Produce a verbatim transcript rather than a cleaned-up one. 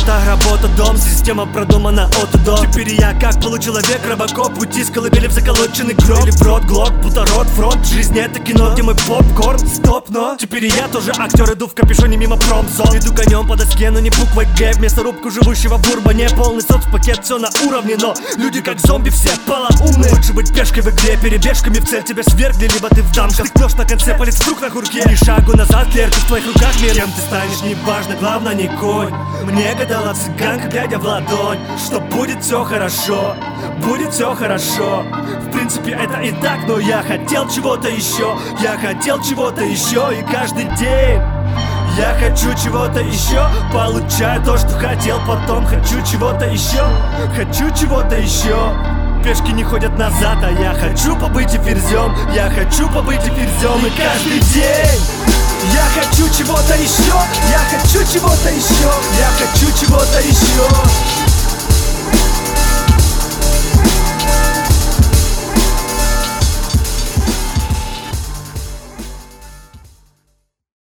Работа, работа, дом, система продумана от и до. Теперь я как получеловек, робокоп, пути с колыбели в заколоченный гроб. Или брод, глок, бутерброд, фронт. Жизнь это кино, где мой попкорн. Стоп, но теперь я тоже актер, иду в капюшоне мимо промзон. Иду конем по доске, но не буквой Г. Вместо рубку живущего в урбане. Полный соцпакет, все на уровне, но люди как зомби все полоумные. Лучше быть пешкой в игре, перебежками в цель тебя свергли, либо ты в дамках. Штыкнешь на конце палец вдруг на курке. Ни шагу назад, клерки в твоих руках мир. Кем ты станешь, не важно, главное не конь. Мне гадала цыганка, глядя в ладонь, что будет все хорошо, будет все хорошо. В принципе это и так, но я хотел чего-то еще. Я хотел чего-то еще, и каждый день я хочу чего-то еще. Получаю то, что хотел, потом хочу чего-то еще. Хочу чего-то еще. Пешки не ходят назад, а я хочу побыть и ферзем. Я хочу побыть и ферзем, и каждый день я хочу чего-то еще. Я хочу чего-то еще. Я хочу чего-то еще.